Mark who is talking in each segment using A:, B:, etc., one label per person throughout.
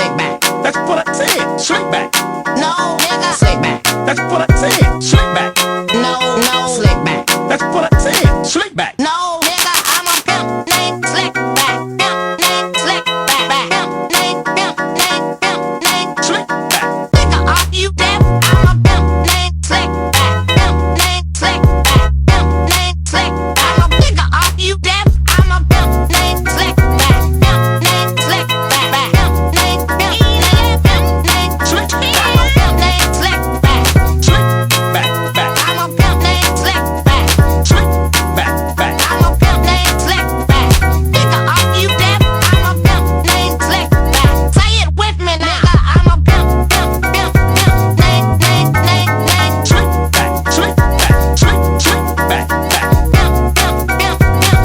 A: Slick back.
B: That's what I said. Slick back.
A: No, nigga. Slick back.
B: That's what I said. Slick back.
A: No, no. Slick back.
B: That's what I said. Slick back.
A: No, nigga. I'm a pimp named Slick back. Pimp named Slick back. Pimp named
B: Slick back.
A: Nigga, are you deaf? I'm a pimp named Slick back. Pimp named Slick back. Pimp named Slick. I'm a nigga. Are you deaf? I'm a pimp named Slick back. Pimp named Slick back. Pimp named Slick. I'm a pimp named Slick back.
B: Slick back. Back.
A: I'm a pimp named Slick back.
B: Slick back. Back.
A: I'm a pimp named Slick back. Nigga, are you deaf? I'm a pimp named Slick back. Say it with me, nigga. I'm a pimp named
B: Slick back. Slick back. Slick back. Back.
A: pimp named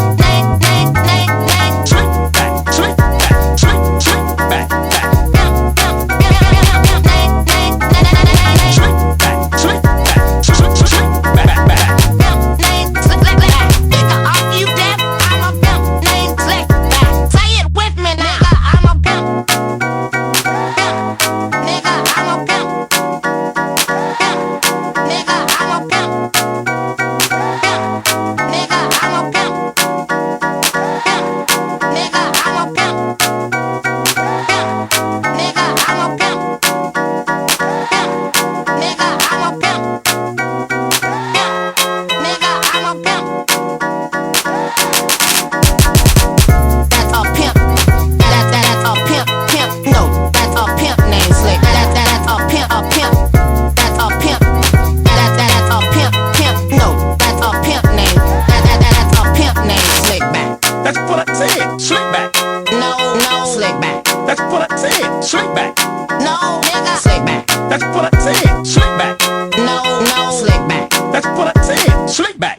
B: Slick back. Slick back. Slick back. Back. Slick back. Slick back. Back.
A: Nigga, are you deaf? I'm a pimp named Slick back. Say it with me, nigga. I'm a pimp. Nigga, I'm a pimp. Nigga, I'm a pimp. Nigga, I'm a pimp. Nigga, I'm a pimp. Nigga, I'm a pimp. Nigga, I'm a pimp. Nigga, I'm a pimp. That's a pimp. That's a pimp. No, that's a pimp named Slick. That's a pimp. That's a pimp. That's a pimp. No, that's a pimp name. That's a pimp named Slick back.
B: That's what I said. Slick back.
A: No, no, Slick back.
B: That's what I said. Slick back.
A: No, nigga, Slick back.
B: That's what I said. Slick back.
A: No, no, Slick back.
B: That's what I said. Slick back.